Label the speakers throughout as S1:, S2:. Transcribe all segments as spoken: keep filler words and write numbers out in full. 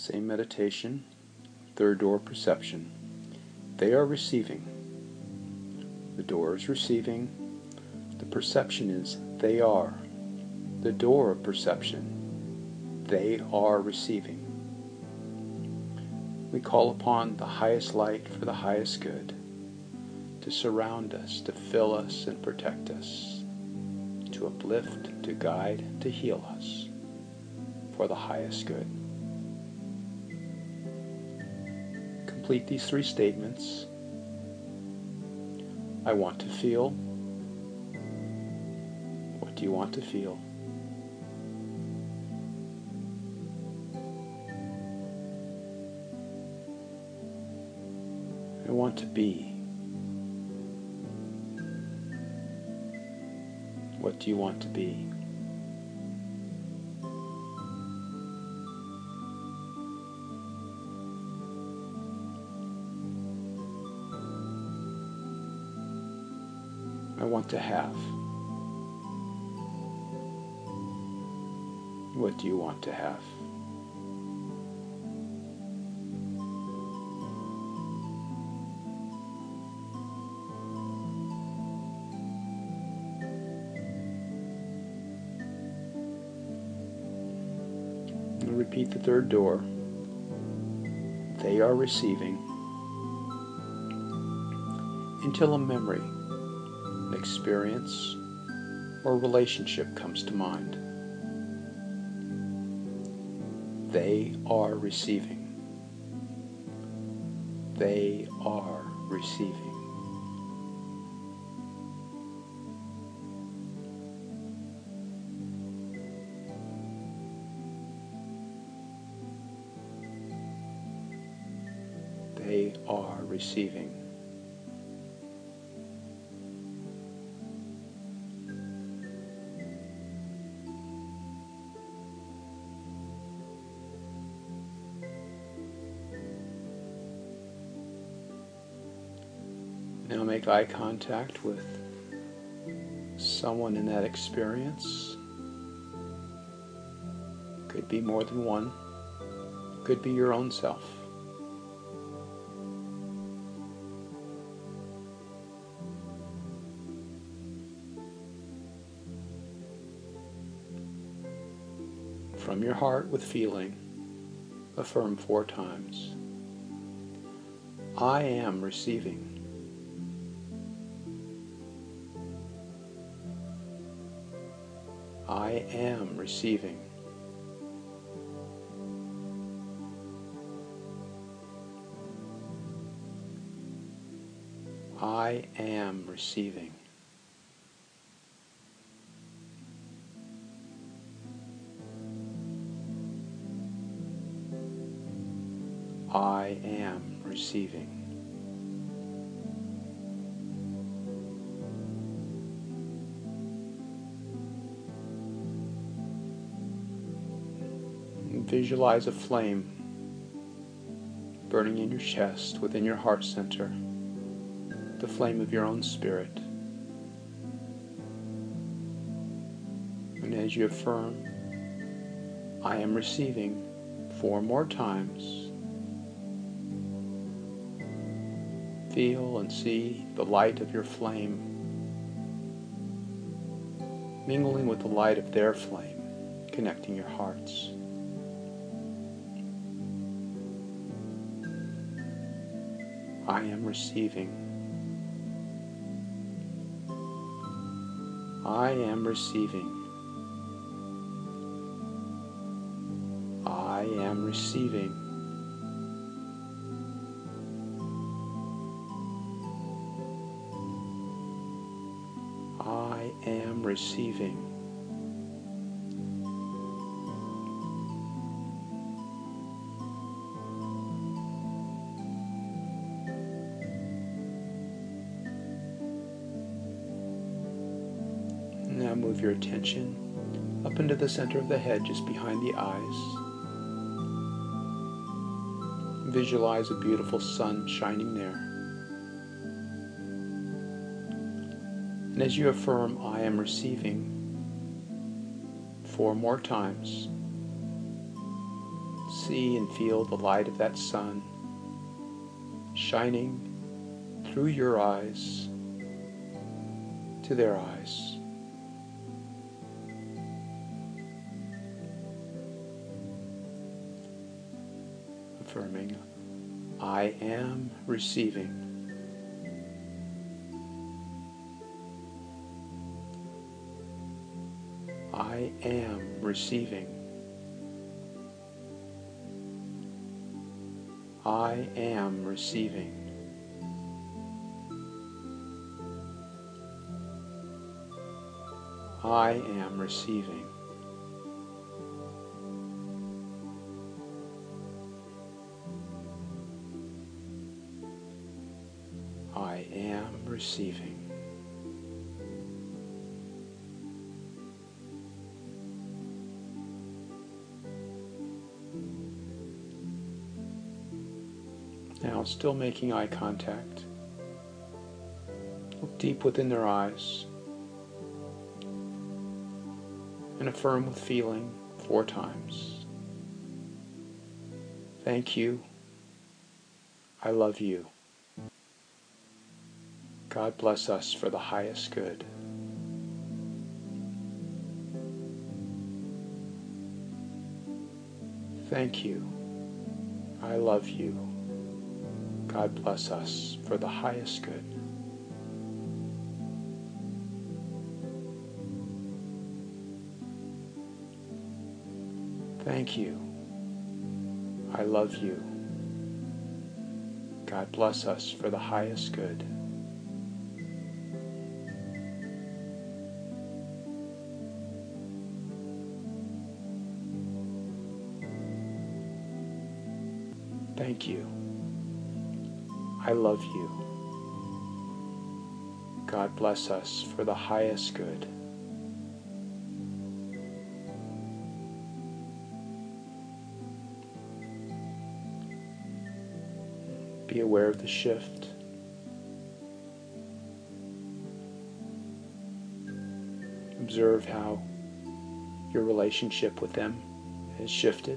S1: Same meditation, third door perception. They are receiving. The door is receiving. The perception is they are. The door of perception. They are receiving. We call upon the highest light for the highest good to surround us, to fill us and protect us, to uplift, to guide, to heal us for the highest good. Complete these three statements. I want to feel. What do you want to feel? I want to be. What do you want to be? I want to have. What do you want to have? And repeat the third door. They are receiving until a memory, an experience, or relationship comes to mind. They are receiving. They are receiving. They are receiving. Now make eye contact with someone in that experience. Could be more than one. Could be your own self. From your heart with feeling, affirm four times. I am receiving. I am receiving. I am receiving. I am receiving. Visualize a flame burning in your chest, within your heart center, the flame of your own spirit. And as you affirm, I am receiving, four more times, feel and see the light of your flame mingling with the light of their flame, connecting your hearts. I am receiving. I am receiving. I am receiving. I am receiving. Now move your attention up into the center of the head, just behind the eyes. Visualize a beautiful sun shining there. And as you affirm, I am receiving, four more times, see and feel the light of that sun shining through your eyes to their eyes. Affirming, I am receiving. I am receiving. I am receiving. I am receiving. I am receiving. Now, still making eye contact, look deep within their eyes and affirm with feeling four times. Thank you. I love you. God bless us for the highest good. Thank you. I love you. God bless us for the highest good. Thank you. I love you. God bless us for the highest good. Thank you. I love you. God bless us for the highest good. Be aware of the shift. Observe how your relationship with them has shifted.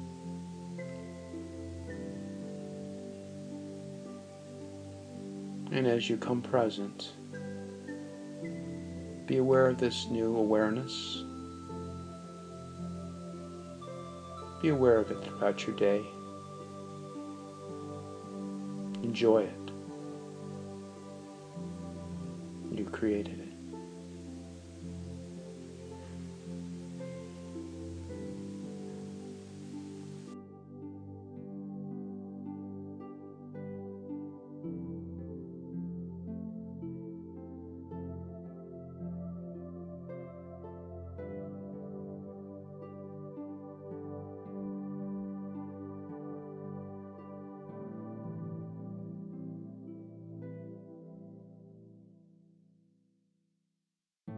S1: And as you come present, be aware of this new awareness. Be aware of it throughout your day. Enjoy it. You created it.